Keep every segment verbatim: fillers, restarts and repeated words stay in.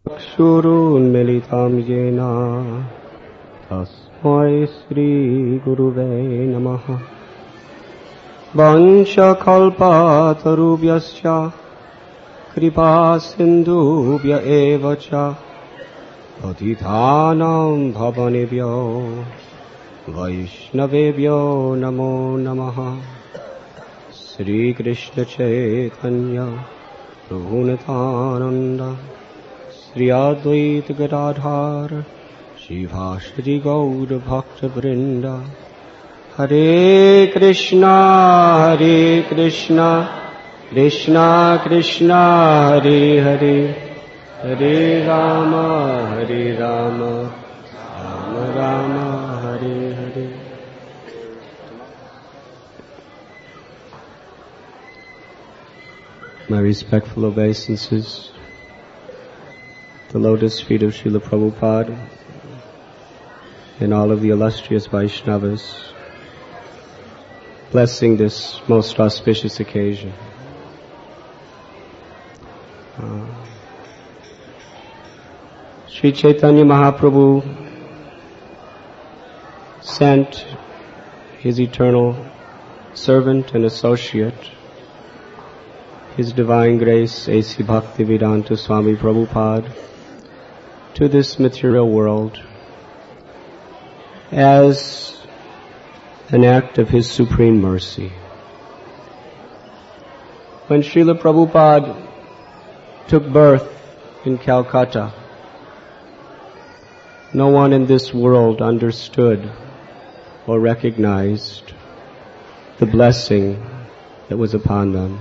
चक्षुरुन्मिलितं येन तस्मै श्रीगुरुवे नमः। वंशकल्पतरुभ्यश्च कृपासिन्धुभ्य एव च पतितानां भवनेभ्यो वैष्णवेभ्यो नमो नमः। श्रीकृष्ण चैतन्य प्रभु नित्यानन्द श्री अद्वैत गदाधर श्रीवासदि गौर भक्तवृंद। हरे कृष्णा हरे कृष्णा कृष्णा कृष्णा हरे हरे हरे राम हरे Ram Ram Ram Hare Hare. My respectful obeisances, the lotus feet of Srila Prabhupada and all of the illustrious Vaishnavas, blessing this most auspicious occasion. Uh, Sri Chaitanya Mahaprabhu sent his eternal servant and associate, His Divine Grace A C Bhaktivedanta Swami Prabhupada, to this material world as an act of His supreme mercy. When Srila Prabhupada took birth in Calcutta, no one in this world understood or recognized the blessing that was upon them.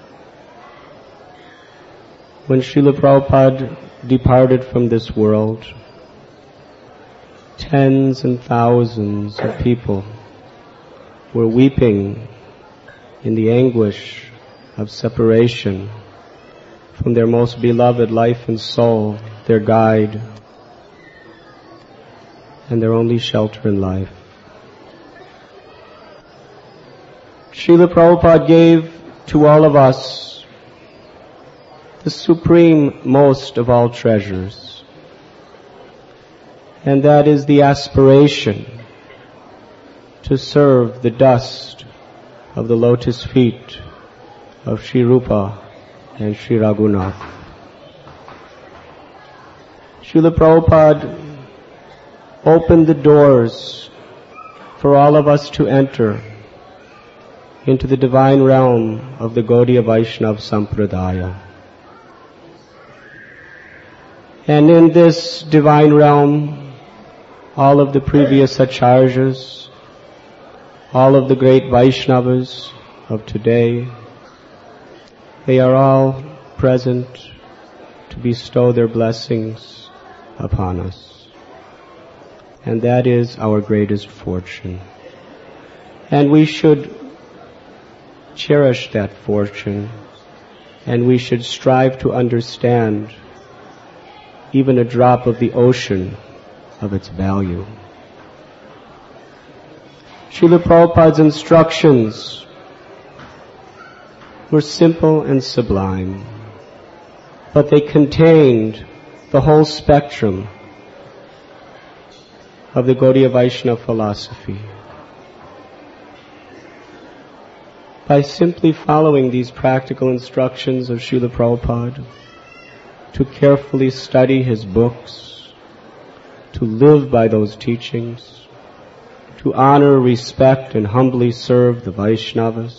When Srila Prabhupada departed from this world, tens and thousands of people were weeping in the anguish of separation from their most beloved life and soul, their guide, and their only shelter in life. Srila Prabhupada gave to all of us the supreme most of all treasures, and that is the aspiration to serve the dust of the lotus feet of Sri Rupa and Sri Raghunath. Srila Prabhupada opened the doors for all of us to enter into the divine realm of the Gaudiya Vaishnava Sampradaya. And in this divine realm, all of the previous acharyas, all of the great Vaishnavas of today, they are all present to bestow their blessings upon us. And that is our greatest fortune. And we should cherish that fortune, and we should strive to understand even a drop of the ocean of its value. Srila Prabhupada's instructions were simple and sublime, but they contained the whole spectrum of the Gaudiya Vaishnava philosophy. By simply following these practical instructions of Srila Prabhupada, to carefully study his books, to live by those teachings, to honor, respect, and humbly serve the Vaishnavas,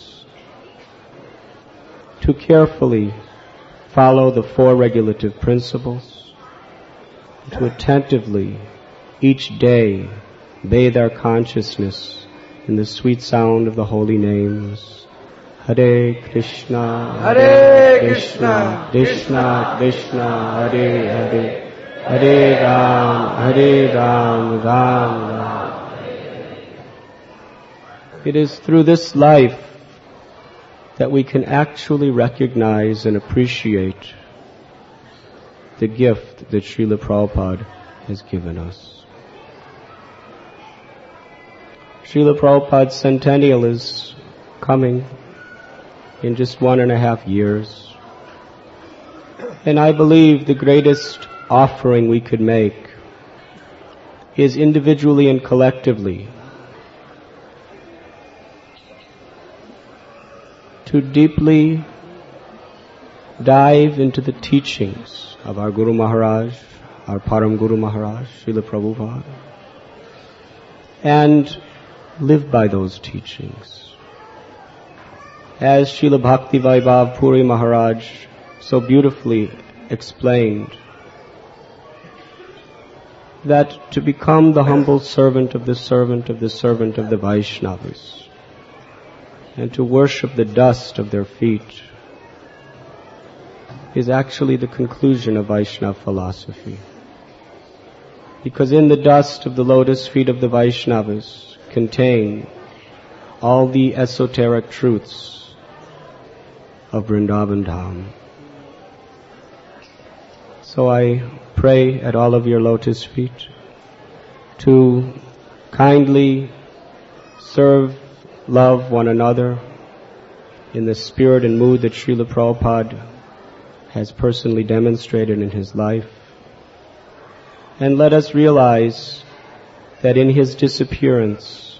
to carefully follow the four regulative principles, to attentively each day bathe our consciousness in the sweet sound of the holy names. Hare Krishna, Hare Krishna, Krishna Krishna, Hare Hare, Hare Ram, Hare Ram, Ram Ram. It is through this life that we can actually recognize and appreciate the gift that Srila Prabhupada has given us. Srila Prabhupada's centennial is coming in just one and a half years. And I believe the greatest offering we could make is individually and collectively to deeply dive into the teachings of our Guru Maharaj, our Param Guru Maharaj, Srila Prabhupada, and live by those teachings. As Srila Bhakti Vaibhav Puri Maharaj so beautifully explained, that to become the humble servant of the servant of the servant of the Vaishnavas, and to worship the dust of their feet, is actually the conclusion of Vaishnava philosophy. Because in the dust of the lotus feet of the Vaishnavas contain all the esoteric truths of Vrindavan Dham. So I pray at all of your lotus feet to kindly serve, love one another in the spirit and mood that Srila Prabhupada has personally demonstrated in his life. And let us realize that in his disappearance,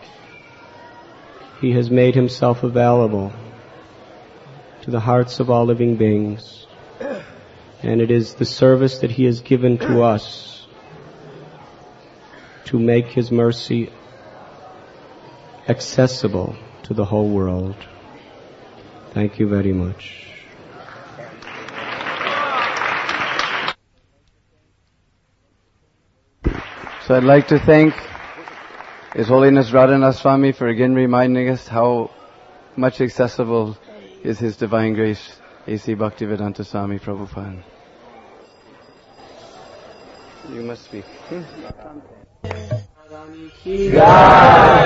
he has made himself available to the hearts of all living beings. And it is the service that he has given to us to make his mercy accessible to the whole world. Thank you very much. So I'd like to thank His Holiness Radhanath Swami for again reminding us how much accessible is His Divine Grace, A C Bhaktivedanta Swami Prabhupada. You must speak. Hmm?